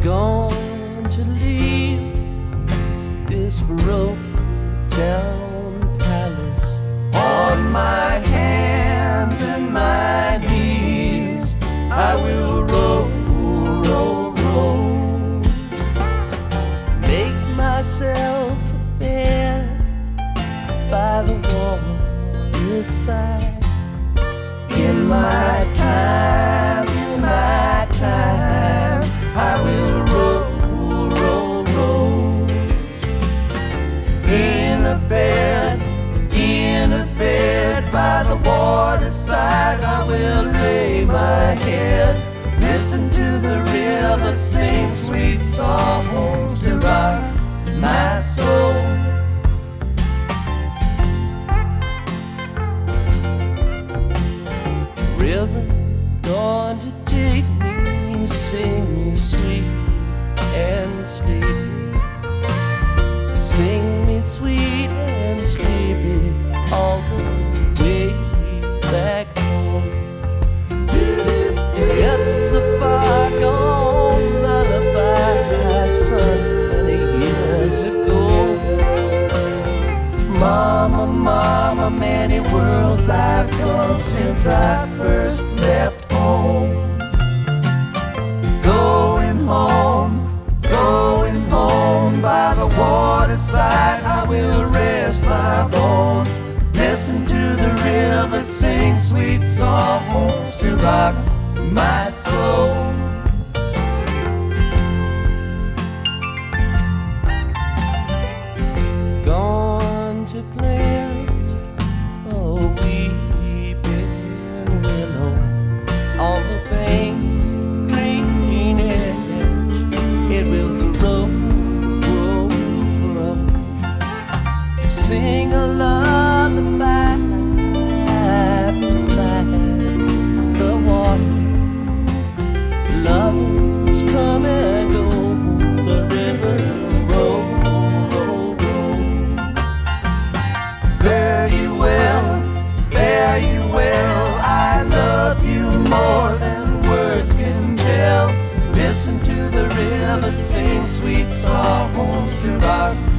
Going to leave this broken down palace on my hands and my knees. I will roll, roll, roll, make myself a bed by the waterside. In my time, I will roll, roll, roll. In a bed by the waterside, I will lay my head. Listen to the river sing sweet songs to rock my soul. River, going to take me, sing me sweet and sleepy. Sing me sweet and sleepy all the way back home. It's a far gone lullaby sung many years ago. Mama, mama, many worlds I've gone since I first left home. Going home by the waterside, I will rest my bones. Listen to the river sing sweet songs to rock my soul. Gone to plant a weeping willow on the bank's green edge. It will grow, grow, grow. Sing a lullaby beside the water. Lovers come and go, the river roll, roll, roll. Fare you well, I love you more than words can tell. Listen to the river sing sweet songs to rock